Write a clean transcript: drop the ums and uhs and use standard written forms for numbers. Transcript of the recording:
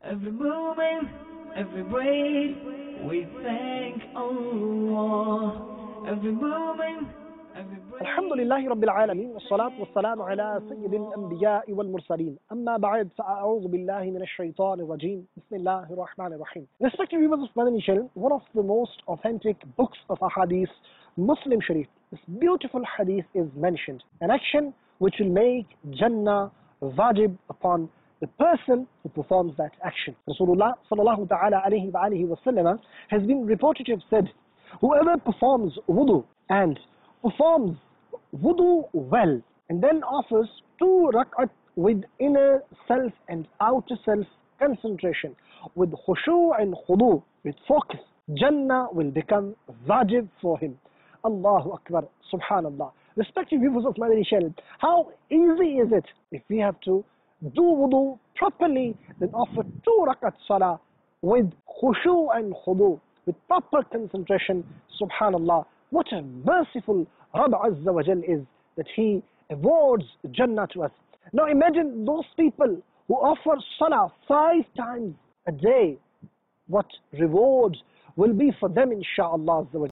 Every moment, every breath, we thank Allah. Every moment, every الحمد breath. لله رب العالمين والصلاة والسلام على سيد الأنبياء والمرسلين أما بعد فأعوذ بالله من الشيطان الرجيم بسم الله الرحمن الرحيم. Respected viewers of Madani Channel, one of the most authentic books of Ahadith, Muslim Sharif, this beautiful hadith is mentioned, an action which will make Jannah wajib upon the person who performs that action. Rasulullah sallallahu ta'ala alayhi wa alihi wa sallam has been reported to have said, whoever performs wudu and performs wudu well and then offers 2 rak'at with inner self and outer self concentration, with khushu' and khudu, with focus, Jannah will become wajib for him. Allahu Akbar, Subhanallah. Respected viewers of Madani Channel, how easy is it if we have to do wudu properly, then offer 2 rakat salah with khushu' and khudu, with proper concentration. Subhanallah, what a merciful Rabb Azza wa Jal is, that He awards Jannah to us. Now imagine those people who offer salah 5 times a day, what rewards will be for them, insha'Allah Azza wa Jal.